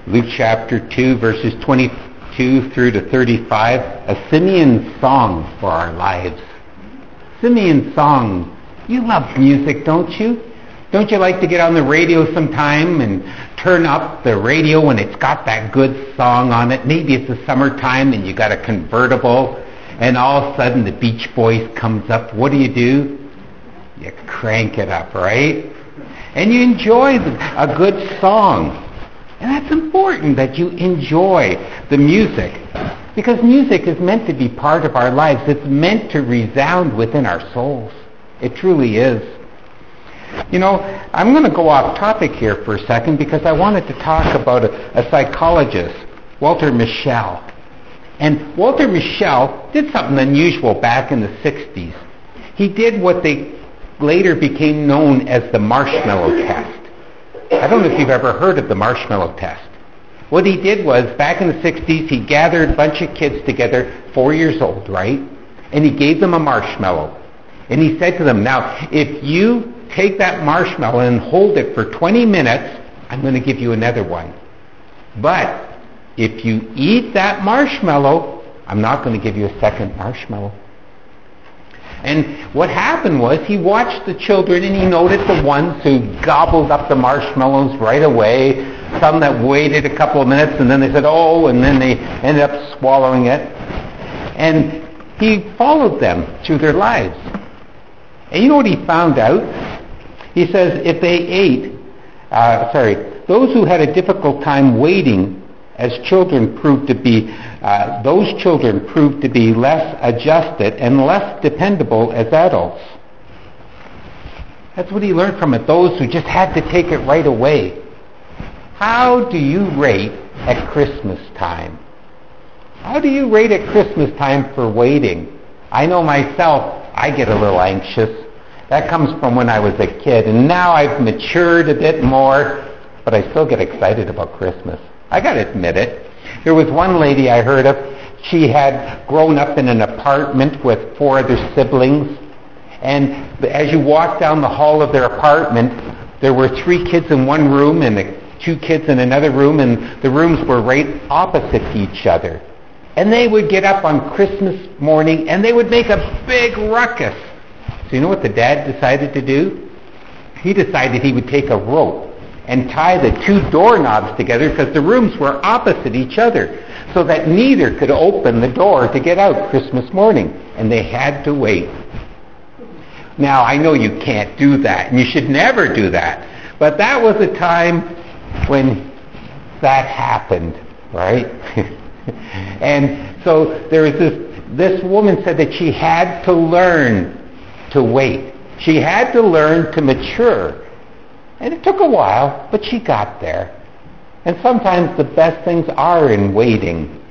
Luke chapter 2, verses 22 through to 35, a Simeon song for our lives. Simeon song. You love music, don't you? Don't you like to get on the radio sometime and turn up the radio when it's got that good song on it? Maybe it's the summertime and you got a convertible and all of a sudden the Beach Boys comes up. What do? You crank it up, right? And you enjoy a good song. And that's important that you enjoy the music, because music is meant to be part of our lives. It's meant to resound within our souls. It truly is. You know, I'm going to go off topic here for a second because I wanted to talk about a psychologist, Walter Mischel. And Walter Mischel did something unusual back in the 60s. He did what they later became known as the marshmallow test. I don't know if you've ever heard of the marshmallow test. What he did was, back in the 60s, he gathered a bunch of kids together, 4 years old, right? And he gave them a marshmallow. And he said to them, now, if you take that marshmallow and hold it for 20 minutes, I'm going to give you another one. But if you eat that marshmallow, I'm not going to give you a second marshmallow. And what happened was, he watched the children and he noticed the ones who gobbled up the marshmallows right away, some that waited a couple of minutes and then they said, oh, and then they ended up swallowing it. And he followed them through their lives. And you know what he found out? He says if they ate, those who had a difficult time waiting as children proved to be, those children proved to be less adjusted and less dependable as adults. That's what he learned from it, those who just had to take it right away. How do you rate at Christmas time? How do you rate at Christmas time for waiting? I know myself, I get a little anxious. That comes from when I was a kid, and now I've matured a bit more, but I still get excited about Christmas. I got to admit it. There was one lady I heard of. She had grown up in an apartment with 4 other siblings, and as you walked down the hall of their apartment, there were 3 kids in one room and 2 kids in another room, and the rooms were right opposite each other. And they would get up on Christmas morning and they would make a big ruckus. So you know what the dad decided to do? He decided he would take a rope and tie the 2 doorknobs together, because the rooms were opposite each other, so that neither could open the door to get out Christmas morning. And they had to wait. Now, I know you can't do that, and you should never do that. But that was a time when that happened, right? And so there was this woman said that she had to learn to wait. She had to learn to mature. And it took a while, but she got there. And sometimes the best things are in waiting.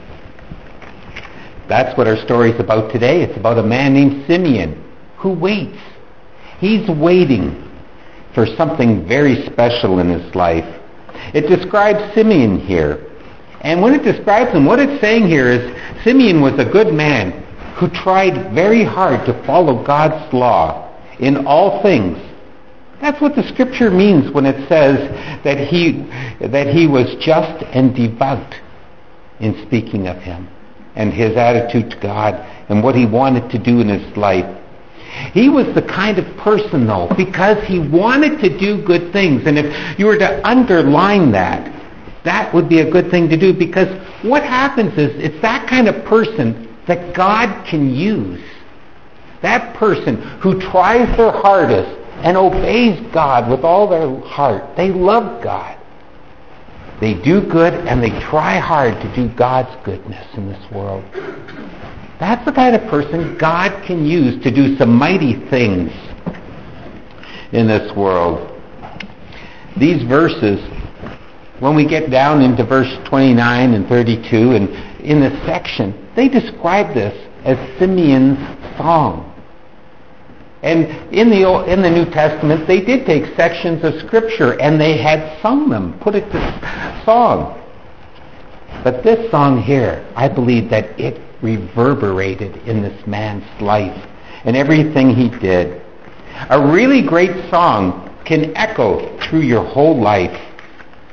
That's what our story is about today. It's about a man named Simeon who waits. He's waiting for something very special in his life. It describes Simeon here. And when it describes him, what it's saying here is Simeon was a good man who tried very hard to follow God's law in all things. That's what the scripture means when it says that he was just and devout in speaking of him and his attitude to God and what he wanted to do in his life. He was the kind of person, though, because he wanted to do good things. And if you were to underline that, that would be a good thing to do, because what happens is it's that kind of person that God can use. That person who tries their hardest and obeys God with all their heart. They love God. They do good and they try hard to do God's goodness in this world. That's the kind of person God can use to do some mighty things in this world. These verses, when we get down into verse 29 and 32, and in this section, they describe this as Simeon's song. And in the New Testament, they did take sections of Scripture and they had sung them, put it to song. But this song here, I believe that it reverberated in this man's life and everything he did. A really great song can echo through your whole life.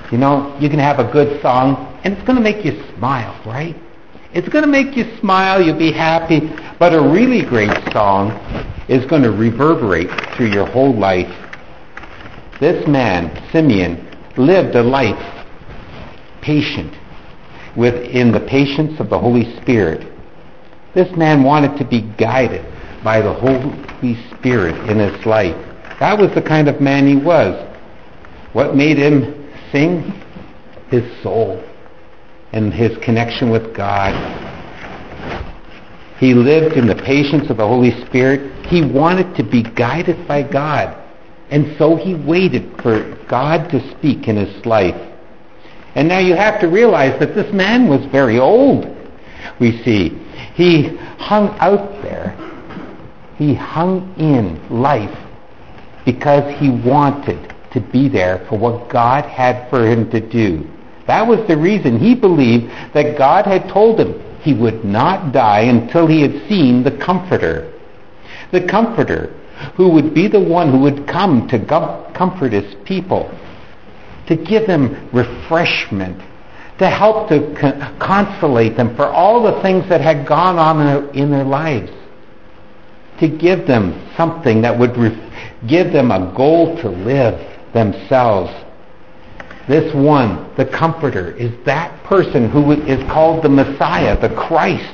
You know, you can have a good song, and it's going to make you smile, right? It's going to make you smile, you'll be happy. But a really great song is going to reverberate through your whole life. This man, Simeon, lived a life patient, within the patience of the Holy Spirit. This man wanted to be guided by the Holy Spirit in his life. That was the kind of man he was. What made him sing? His soul and his connection with God. He lived in the patience of the Holy Spirit. He wanted to be guided by God. And so he waited for God to speak in his life. And now you have to realize that this man was very old. We see he hung out there. He hung in life because he wanted to be there for what God had for him to do. That was the reason he believed that God had told him he would not die until he had seen the Comforter. The Comforter, who would be the one who would come to comfort his people, to give them refreshment, to help to consolate them for all the things that had gone on in their lives, to give them something that would give them a goal to live themselves. This one, the Comforter, is that person who is called the Messiah, the Christ.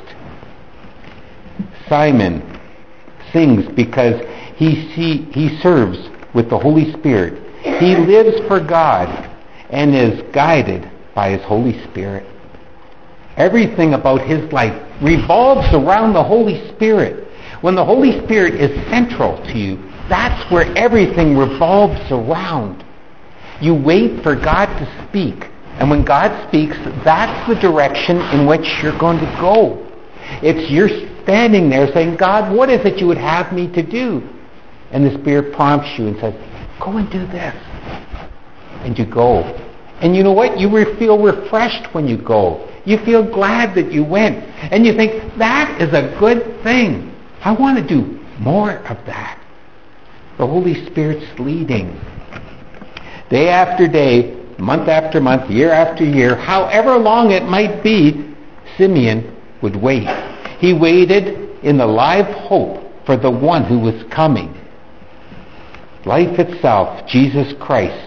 Simon sings because he serves with the Holy Spirit. He lives for God and is guided by his Holy Spirit. Everything about his life revolves around the Holy Spirit. When the Holy Spirit is central to you, that's where everything revolves around. You wait for God to speak. And when God speaks, that's the direction in which you're going to go. It's you're standing there saying, God, what is it you would have me to do? And the Spirit prompts you and says, go and do this. And you go. And you know what? You feel refreshed when you go. You feel glad that you went. And you think, that is a good thing. I want to do more of that. The Holy Spirit's leading. Day after day, month after month, year after year, however long it might be, Simeon would wait. He waited in the live hope for the one who was coming. Life itself, Jesus Christ.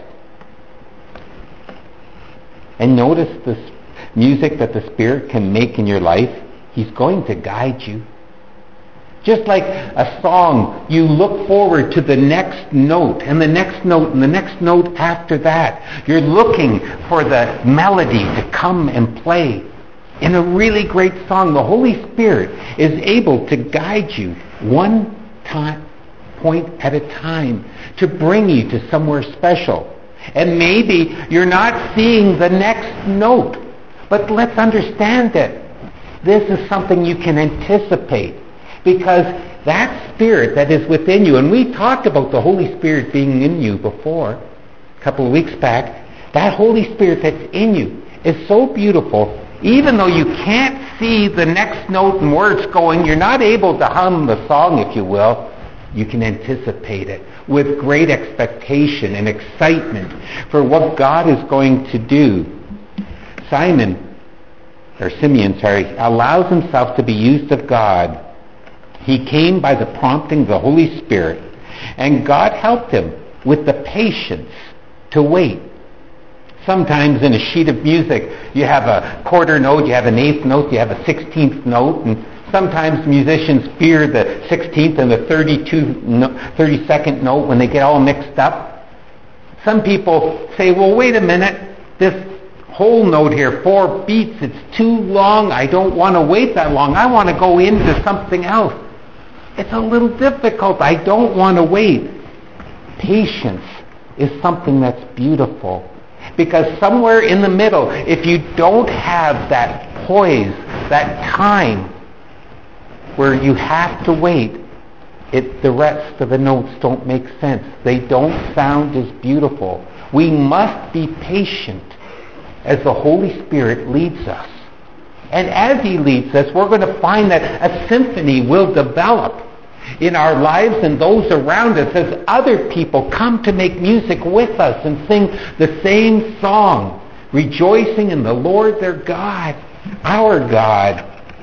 And notice this music that the Spirit can make in your life. He's going to guide you. Just like a song, you look forward to the next note, and the next note, and the next note after that. You're looking for the melody to come and play. In a really great song, the Holy Spirit is able to guide you one point at a time to bring you to somewhere special. And maybe you're not seeing the next note, but let's understand that this is something you can anticipate. Because that Spirit that is within you, and we talked about the Holy Spirit being in you before, a couple of weeks back, that Holy Spirit that's in you is so beautiful, even though you can't see the next note and where it's going, you're not able to hum the song, if you will, you can anticipate it with great expectation and excitement for what God is going to do. Simeon allows himself to be used of God. He came by the prompting of the Holy Spirit, and God helped him with the patience to wait. Sometimes in a sheet of music, you have a quarter note, you have an eighth note, you have a 16th note, and sometimes musicians fear the 16th and the 32nd note when they get all mixed up. Some people say, well, wait a minute, this whole note here, 4 beats, it's too long, I don't want to wait that long, I want to go into something else. It's a little difficult. I don't want to wait. Patience is something that's beautiful. Because somewhere in the middle, if you don't have that poise, that time where you have to wait, the rest of the notes don't make sense. They don't sound as beautiful. We must be patient as the Holy Spirit leads us. And as He leads us, we're going to find that a symphony will develop. in our lives and those around us as other people come to make music with us and sing the same song, rejoicing in the Lord their God, our God.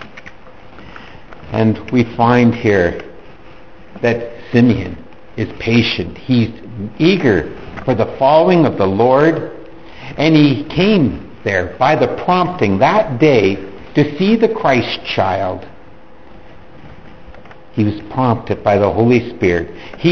And we find here that Simeon is patient. He's eager for the following of the Lord, and he came there by the prompting that day to see the Christ child. He was prompted by the Holy Spirit.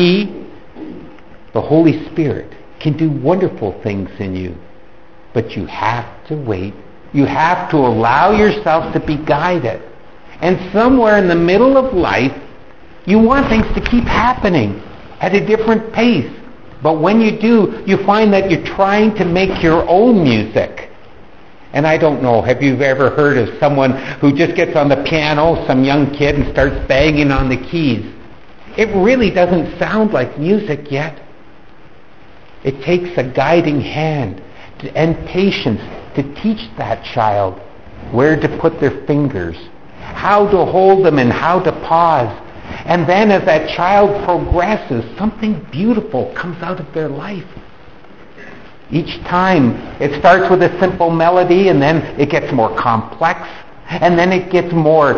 The Holy Spirit, can do wonderful things in you, but you have to wait. You have to allow yourself to be guided. And somewhere in the middle of life, you want things to keep happening at a different pace. But when you do, you find that you're trying to make your own music. And I don't know, have you ever heard of someone who just gets on the piano, some young kid, and starts banging on the keys? It really doesn't sound like music yet. It takes a guiding hand and patience to teach that child where to put their fingers, how to hold them and how to pause. And then as that child progresses, something beautiful comes out of their life. Each time it starts with a simple melody, and then it gets more complex, and then it gets more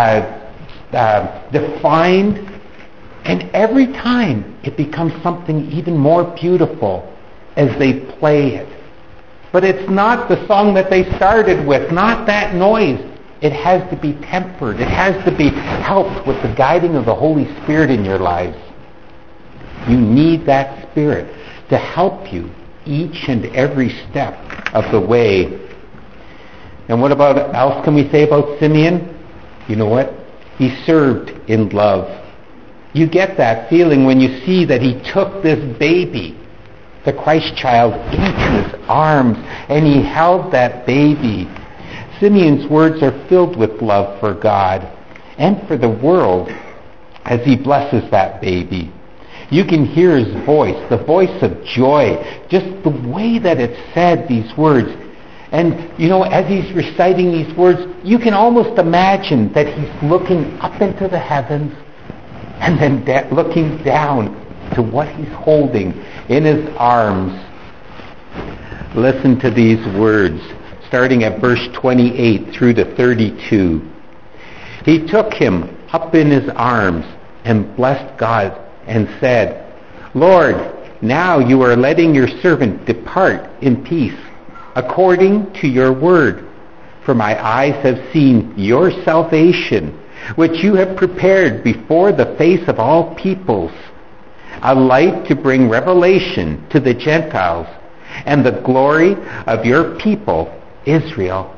defined, and every time it becomes something even more beautiful as they play it. But it's not the song that they started with, not that noise. It has to be tempered. It has to be helped with the guiding of the Holy Spirit in your lives. You need that Spirit to help you each and every step of the way. And what else can we say about Simeon? You know what? He served in love. You get that feeling when you see that he took this baby, the Christ child, into his arms, and he held that baby. Simeon's words are filled with love for God and for the world as he blesses that baby. You can hear his voice, the voice of joy, just the way that it's said, these words. And, as he's reciting these words, you can almost imagine that he's looking up into the heavens and then looking down to what he's holding in his arms. Listen to these words, starting at verse 28 through to 32. He took him up in his arms and blessed God and said, Lord, now you are letting your servant depart in peace, according to your word. For my eyes have seen your salvation, which you have prepared before the face of all peoples, a light to bring revelation to the Gentiles, and the glory of your people, Israel.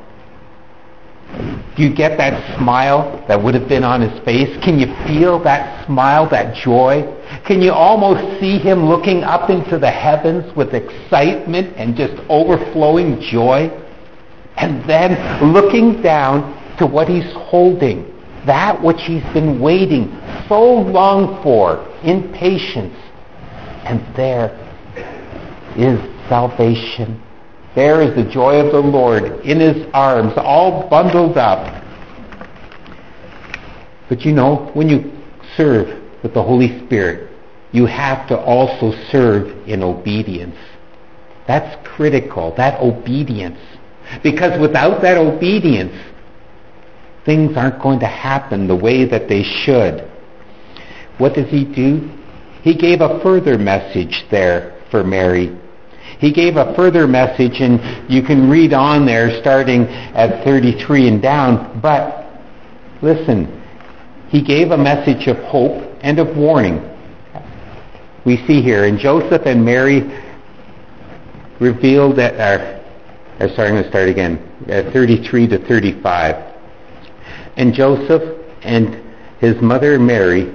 Do you get that smile that would have been on his face? Can you feel that smile, that joy? Can you almost see him looking up into the heavens with excitement and just overflowing joy? And then looking down to what he's holding, that which he's been waiting so long for in patience. And there is salvation. There is the joy of the Lord in his arms, all bundled up. But when you serve with the Holy Spirit, you have to also serve in obedience. That's critical, that obedience. Because without that obedience, things aren't going to happen the way that they should. What does he do? He gave a further message there for Mary. He gave a further message, and you can read on there starting at 33 and down. But listen, he gave a message of hope and of warning. We see here, and Joseph and Mary revealed that, I'm going to start again, at 33 to 35. And Joseph and his mother Mary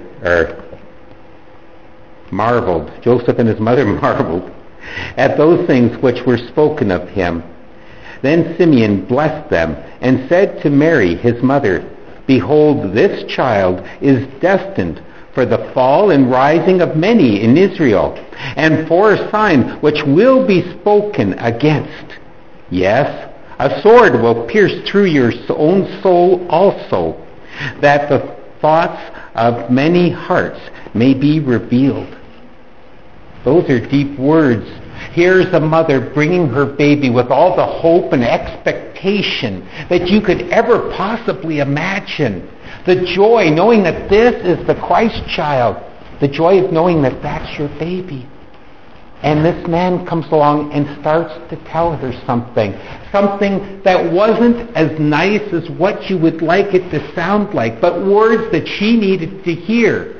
marveled. Joseph and his mother marveled at those things which were spoken of him. Then Simeon blessed them and said to Mary, his mother, Behold, this child is destined for the fall and rising of many in Israel, and for a sign which will be spoken against. Yes, a sword will pierce through your own soul also, that the thoughts of many hearts may be revealed. Those are deep words. Here's a mother bringing her baby with all the hope and expectation that you could ever possibly imagine. The joy knowing that this is the Christ child. The joy of knowing that that's your baby. And this man comes along and starts to tell her something that wasn't as nice as what you would like it to sound like, but words that she needed to hear.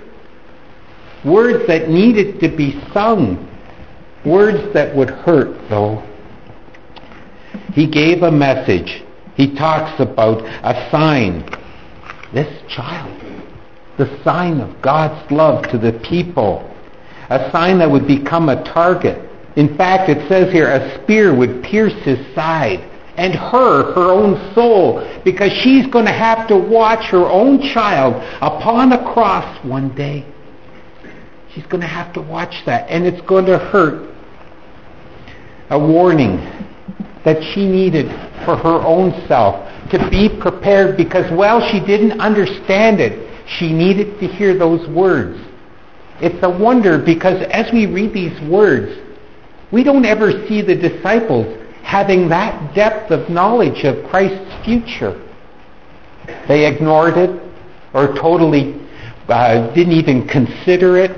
Words that needed to be sung. Words that would hurt, though. He gave a message. He talks about a sign. This child, the sign of God's love to the people. A sign that would become a target. In fact, it says here, a spear would pierce his side. And her own soul, because she's going to have to watch her own child upon a cross one day. She's going to have to watch that, and it's going to hurt. A warning that she needed for her own self to be prepared, because while she didn't understand it, she needed to hear those words. It's a wonder, because as we read these words, we don't ever see the disciples having that depth of knowledge of Christ's future. They ignored it or totally didn't even consider it.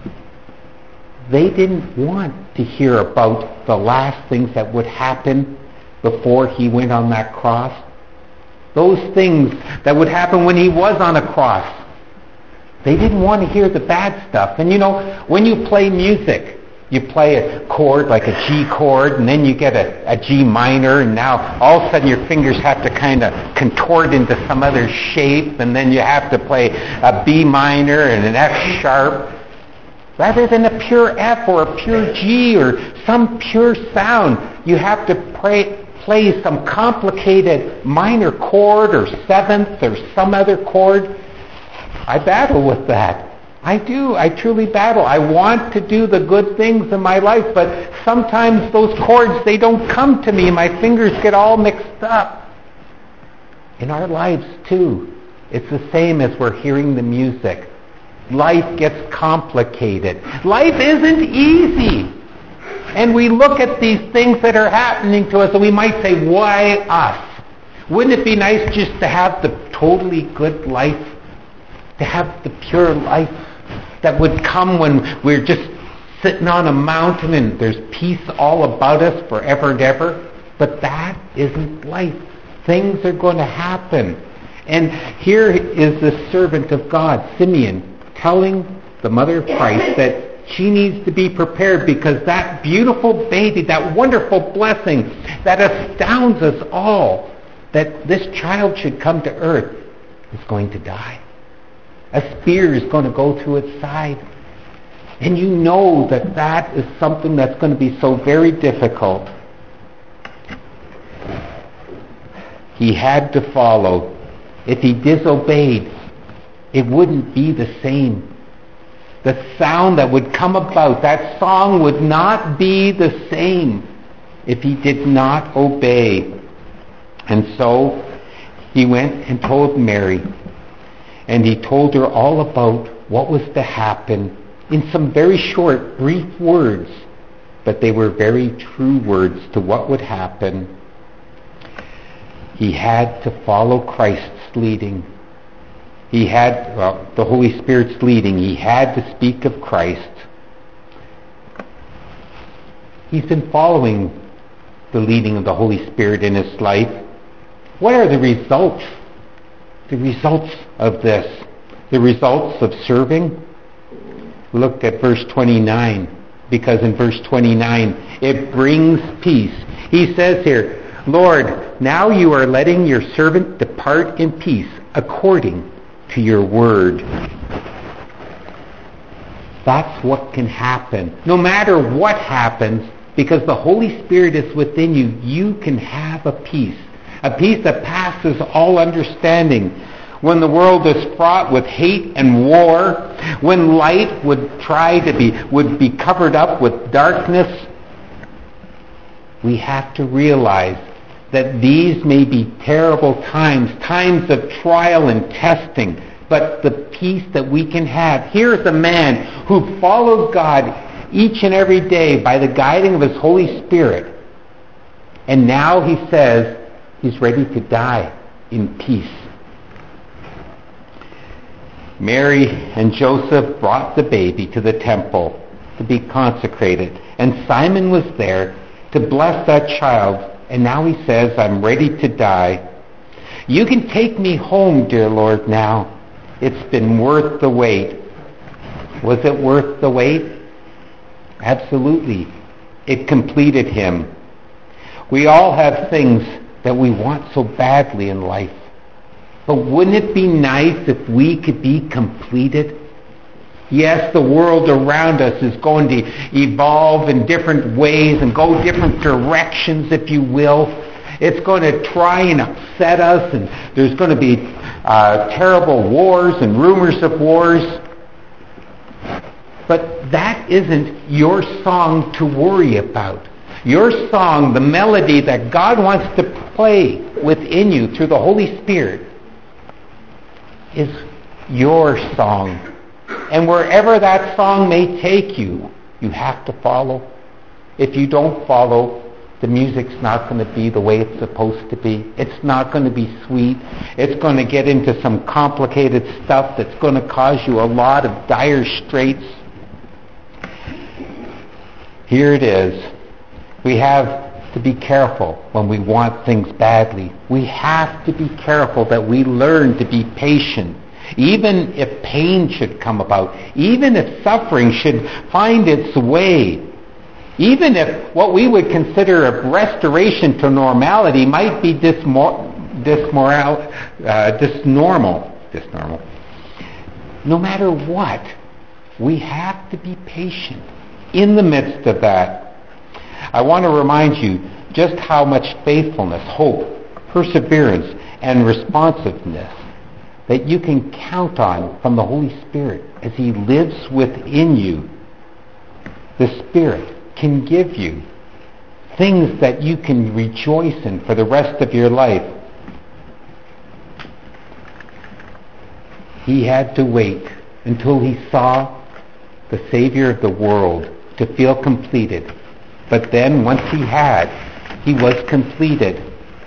They didn't want to hear about the last things that would happen before he went on that cross. Those things that would happen when he was on a cross. They didn't want to hear the bad stuff. And you know, when you play music, you play a chord like a G chord, and then you get a G minor, and now all of a sudden your fingers have to kind of contort into some other shape, and then you have to play a B minor and an F sharp. Rather than a pure F or a pure G or some pure sound, you have to play some complicated minor chord or seventh or some other chord. I battle with that. I do. I truly battle. I want to do the good things in my life, but sometimes those chords, they don't come to me. My fingers get all mixed up. In our lives, too, it's the same as we're hearing the music. Life gets complicated. Life isn't easy. And we look at these things that are happening to us and we might say, why us? Wouldn't it be nice just to have the totally good life? To have the pure life that would come when we're just sitting on a mountain and there's peace all about us forever and ever? But that isn't life. Things are going to happen. And here is the servant of God, Simeon, telling the mother of Christ that she needs to be prepared, because that beautiful baby, that wonderful blessing that astounds us all, that this child should come to earth, is going to die. A spear is going to go through its side. And you know that that is something that's going to be so very difficult. He had to follow. If he disobeyed, it wouldn't be the same. The sound that would come about, that song would not be the same if he did not obey. And so he went and told Mary, and he told her all about what was to happen in some very short, brief words, but they were very true words to what would happen. He had to follow Christ's leading. He had the Holy Spirit's leading. He had to speak of Christ. He's been following the leading of the Holy Spirit in his life. What are the results? The results of this. The results of serving? Look at verse 29, because in verse 29 it brings peace. He says here, Lord, now you are letting your servant depart in peace according to your word. That's what can happen. No matter what happens, because the Holy Spirit is within you, you can have a peace that passes all understanding. When the world is fraught with hate and war, when light would be covered up with darkness, we have to realize that these may be terrible times of trial and testing, but the peace that we can have. Here's a man who followed God each and every day by the guiding of his Holy Spirit. And now he says he's ready to die in peace. Mary and Joseph brought the baby to the temple to be consecrated. And Simon was there to bless that child. And now he says, I'm ready to die. You can take me home, dear Lord, now. It's been worth the wait. Was it worth the wait? Absolutely. It completed him. We all have things that we want so badly in life. But wouldn't it be nice if we could be completed? Yes, the world around us is going to evolve in different ways and go different directions, if you will. It's going to try and upset us, and there's going to be terrible wars and rumors of wars. But that isn't your song to worry about. Your song, the melody that God wants to play within you through the Holy Spirit, is your song. And wherever that song may take you, you have to follow. If you don't follow, the music's not going to be the way it's supposed to be. It's not going to be sweet. It's going to get into some complicated stuff that's going to cause you a lot of dire straits. Here it is. We have to be careful when we want things badly. We have to be careful that we learn to be patient. Even if pain should come about, even if suffering should find its way, even if what we would consider a restoration to normality might be disnormal, no matter what, we have to be patient in the midst of that. I want to remind you just how much faithfulness, hope, perseverance, and responsiveness that you can count on from the Holy Spirit as He lives within you. The Spirit can give you things that you can rejoice in for the rest of your life. He had to wait until he saw the Savior of the world to feel completed. But then once he was completed.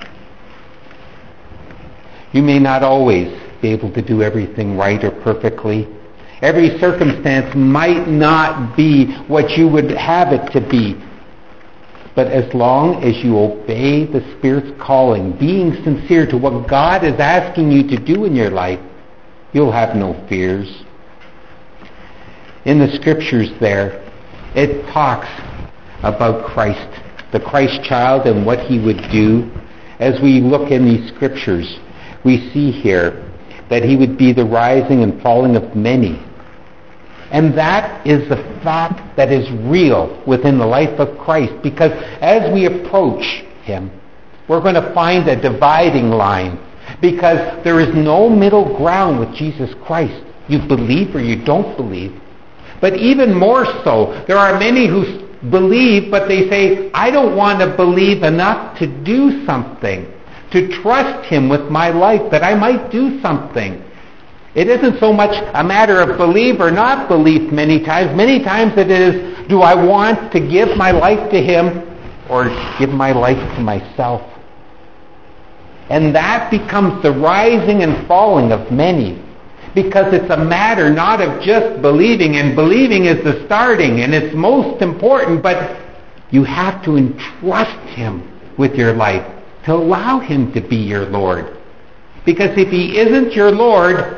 You may not always be able to do everything right or perfectly. Every circumstance might not be what you would have it to be. But as long as you obey the Spirit's calling, being sincere to what God is asking you to do in your life, you'll have no fears. In the Scriptures there, it talks about Christ, the Christ child, and what He would do. As we look in these Scriptures, we see here that He would be the rising and falling of many. And that is the fact that is real within the life of Christ, because as we approach Him, we're going to find a dividing line, because there is no middle ground with Jesus Christ. You believe or you don't believe. But even more so, there are many who believe, but they say, I don't want to believe enough to do something, to trust Him with my life, that I might do something. It isn't so much a matter of belief or not belief many times. Many times it is, do I want to give my life to Him or give my life to myself? And that becomes the rising and falling of many, because it's a matter not of just believing, and believing is the starting and it's most important, but you have to entrust Him with your life, to allow Him to be your Lord. Because if He isn't your Lord,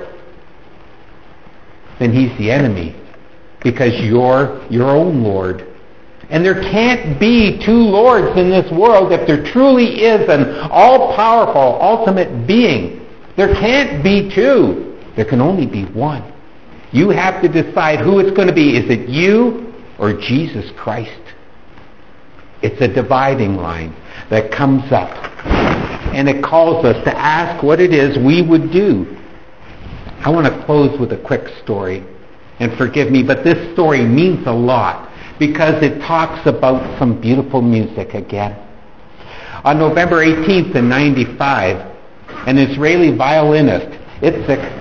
then He's the enemy, because you're your own Lord. And there can't be two lords in this world. If there truly is an all-powerful, ultimate being, there can't be two. There can only be one. You have to decide who it's going to be. Is it you or Jesus Christ? It's a dividing line that comes up, and it calls us to ask what it is we would do. I want to close with a quick story, and forgive me, but this story means a lot because it talks about some beautiful music again. On November 18th in 1995, an Israeli violinist, Itzik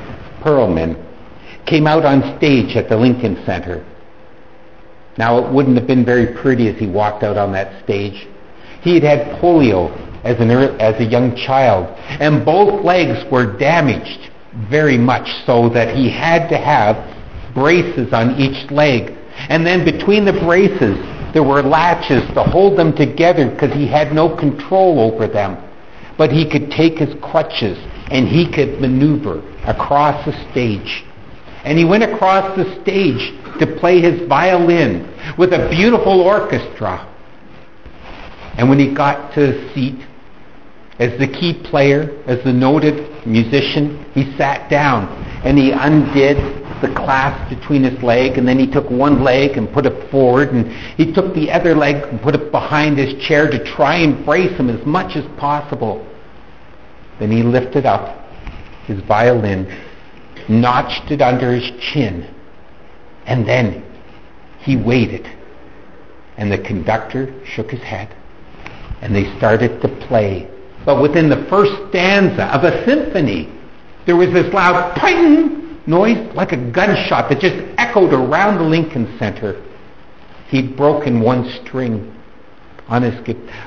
Perlman, came out on stage at the Lincoln Center. Now, it wouldn't have been very pretty as he walked out on that stage. He had had polio as a young child, and both legs were damaged very much so that he had to have braces on each leg. And then between the braces, there were latches to hold them together because he had no control over them. But he could take his crutches and he could maneuver across the stage. And he went across the stage to play his violin with a beautiful orchestra. And when he got to his seat, as the key player, as the noted musician, he sat down and he undid the clasp between his leg, and then he took one leg and put it forward, and he took the other leg and put it behind his chair to try and brace him as much as possible. Then he lifted up his violin, notched it under his chin, and then he waited. And the conductor shook his head, and they started to play. But within the first stanza of a symphony, there was this loud ping noise like a gunshot that just echoed around the Lincoln Center. He'd broken one string on his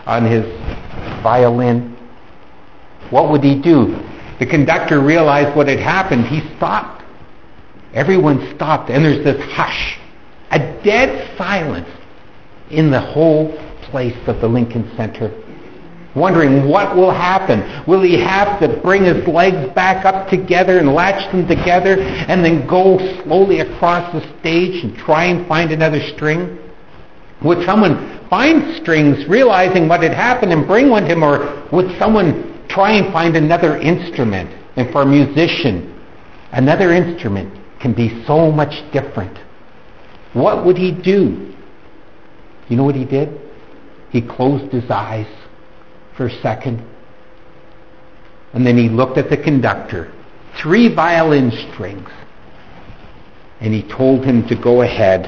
violin. What would he do? The conductor realized what had happened. He stopped. Everyone stopped, and there's this hush, a dead silence in the whole place of the Lincoln Center, wondering what will happen. Will he have to bring his legs back up together and latch them together and then go slowly across the stage and try and find another string? Would someone find strings realizing what had happened and bring one to him, or would someone try and find another instrument? And for a musician, another instrument can be so much different. What would he do? You know what he did? He closed his eyes for a second, and then he looked at the conductor, 3 violin strings, and he told him to go ahead.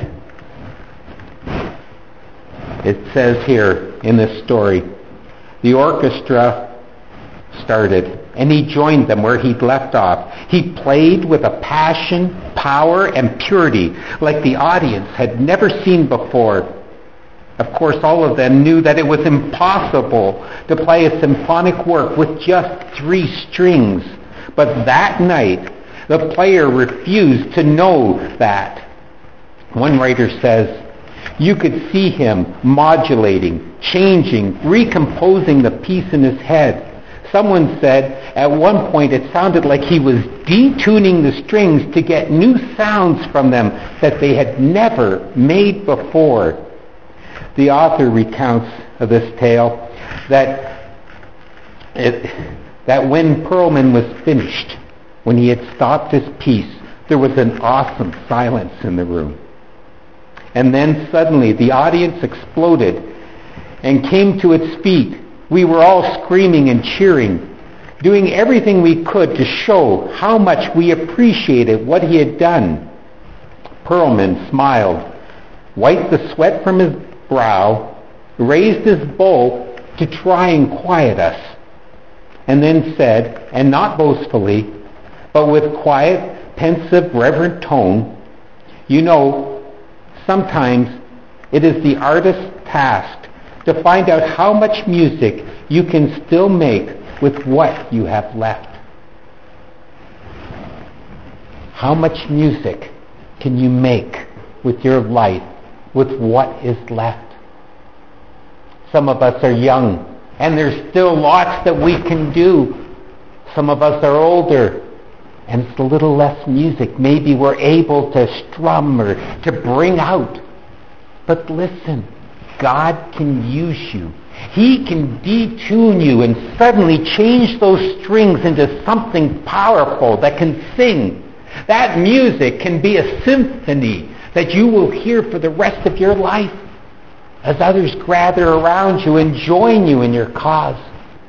It says here in this story, the orchestra started, and he joined them where he'd left off. He played with a passion, power, and purity like the audience had never seen before. Of course, all of them knew that it was impossible to play a symphonic work with just 3 strings. But that night, the player refused to know that. One writer says, you could see him modulating, changing, recomposing the piece in his head. Someone said at one point it sounded like he was detuning the strings to get new sounds from them that they had never made before. The author recounts of this tale that when Perlman was finished, when he had stopped his piece, there was an awesome silence in the room. And then suddenly the audience exploded and came to its feet. We were all screaming and cheering, doing everything we could to show how much we appreciated what he had done. Perlman smiled, wiped the sweat from his brow, raised his bow to try and quiet us, and then said, and not boastfully, but with quiet, pensive, reverent tone, you know, sometimes it is the artist's task to find out how much music you can still make with what you have left. How much music can you make with your life, with what is left? Some of us are young, and there's still lots that we can do. Some of us are older, and it's a little less music. Maybe we're able to strum or to bring out. But listen, God can use you. He can detune you and suddenly change those strings into something powerful that can sing. That music can be a symphony that you will hear for the rest of your life as others gather around you and join you in your cause.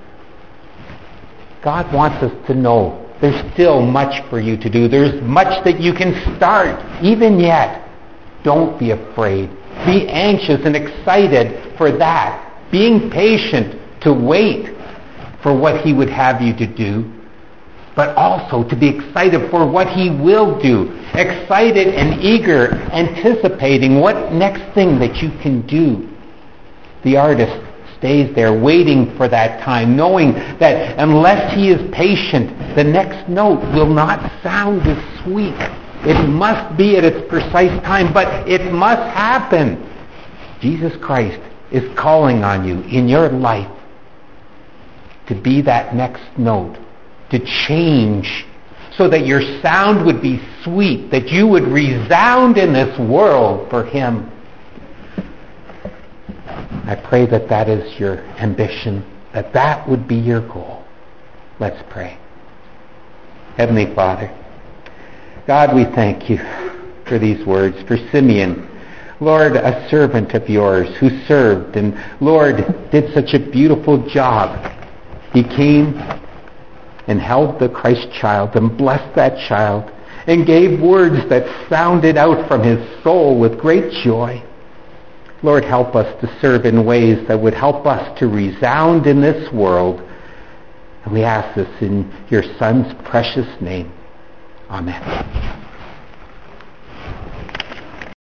God wants us to know there's still much for you to do. There's much that you can start even yet. Don't be afraid. Be anxious and excited for that. Being patient to wait for what he would have you to do. but also to be excited for what he will do. Excited and eager, anticipating what next thing that you can do. The artist stays there waiting for that time, knowing that unless he is patient, the next note will not sound as sweet. It must be at its precise time, but it must happen. Jesus Christ is calling on you in your life to be that next note, to change so that your sound would be sweet, that you would resound in this world for him. I pray that that is your ambition, that that would be your goal. Let's pray. Heavenly Father, God, we thank you for these words, for Simeon, Lord, a servant of yours who served and, Lord, did such a beautiful job. He came and held the Christ child and blessed that child and gave words that sounded out from his soul with great joy. Lord, help us to serve in ways that would help us to resound in this world. And we ask this in your Son's precious name. Amen.